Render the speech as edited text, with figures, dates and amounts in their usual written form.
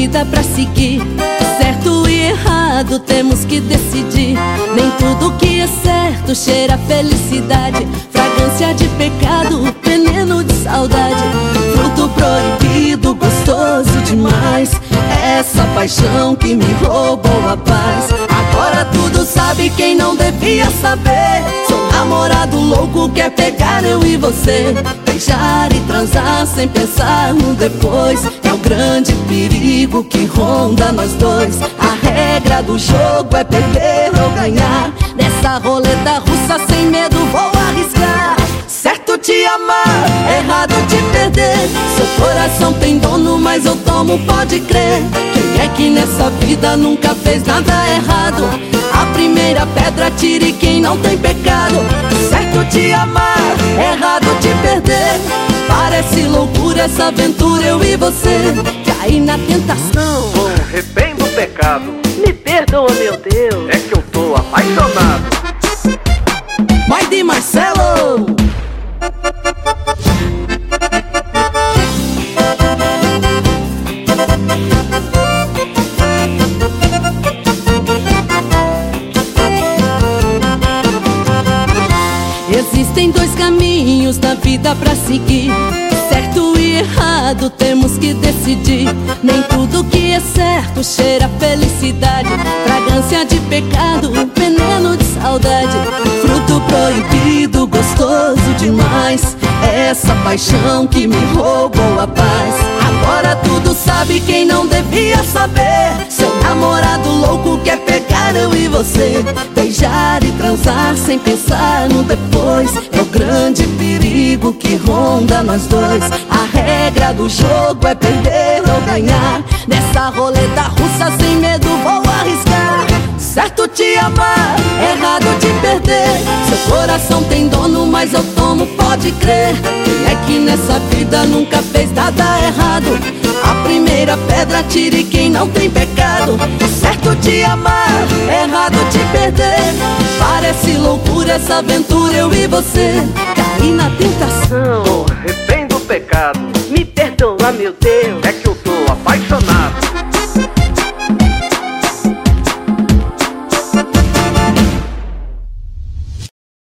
vida pra seguir. Certo e errado temos que decidir. Nem tudo que é certo cheira a felicidade. Fragrância de pecado, veneno de saudade. Fruto proibido, gostoso demais. Essa paixão que me roubou a paz. Agora tudo sabe quem não devia saber. Sou namorado louco, quer pegar eu e você. Beijar e transar sem pensar no depois. É o grande perigo que ronda nós dois. A regra do jogo é perder ou ganhar. Nessa roleta russa sem medo vou arriscar. Certo te amar, errado te perder. Seu coração tem dono, mas eu tomo, pode crer. Quem é que nessa vida nunca fez nada errado? A primeira pedra tire quem não tem pecado. Certo te amar, errado te perder. Parece loucura essa aventura, eu e você. Cair na tentação, arrependo o pecado. Me perdoa, meu Deus. É que eu tô apaixonado. Mãe de Marcelo. Existem dois caminhos na vida pra seguir. Certo e errado temos que decidir. Nem tudo que é certo cheira a felicidade. Fragrância de pecado, veneno de saudade. Fruto proibido, gostoso demais. Essa paixão que me roubou a paz. Agora tudo sabe quem não devia saber. Seu namorado louco quer pegar eu e você. Beijar e transar sem pensar no depois. É o grande perigo que ronda nós dois. A regra do jogo é perder ou ganhar. Nessa roleta russa sem medo vou arriscar. Certo te amar, errado te perder. Seu coração tem dono, mas eu tomo, pode crer. Quem é que nessa vida nunca fez nada errado? A primeira pedra tire quem não tem pecado. Certo te amar, errado te perder. Parece loucura essa aventura, eu e você. Cair na tentação, Arrependo o pecado. Me perdoa, meu Deus. É que eu tô apaixonado.